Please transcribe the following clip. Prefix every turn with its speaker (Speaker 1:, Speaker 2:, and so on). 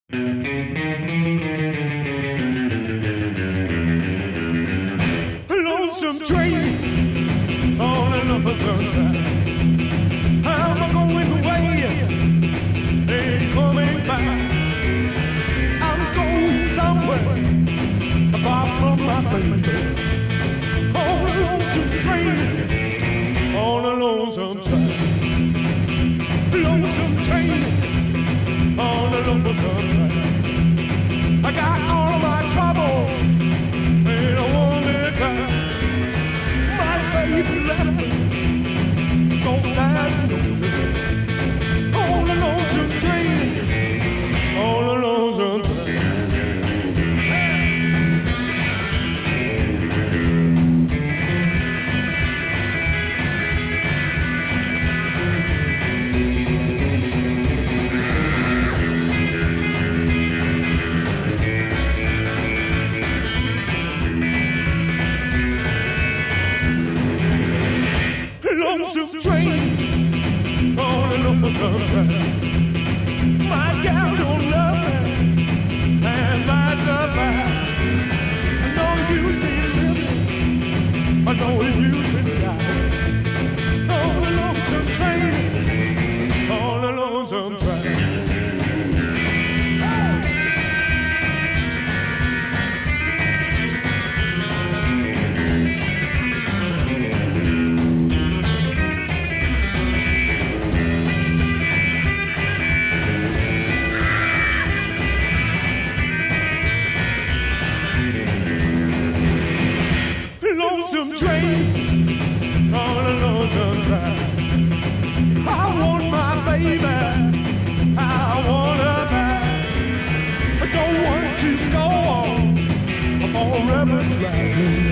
Speaker 1: Lonesome train on a lonesome track. I'm going away, ain't coming back. I'm going somewhere far from my baby. On a lonesome train, on a lonesome track. Lonesome train, on a lonesome track. I got all of my troubles, and I wanna cry. My baby left me, so sad and lonely. On a lonesome train, on a lonesome track. Lonesome train on a lonesome track. My gal don't love me, and vice versa. No use in living, no use in dying. On a lonesome train, on a lonesome track. Lonesome train on a lonesome track. I want my baby, I want her back. I don't want to go on forever traveling.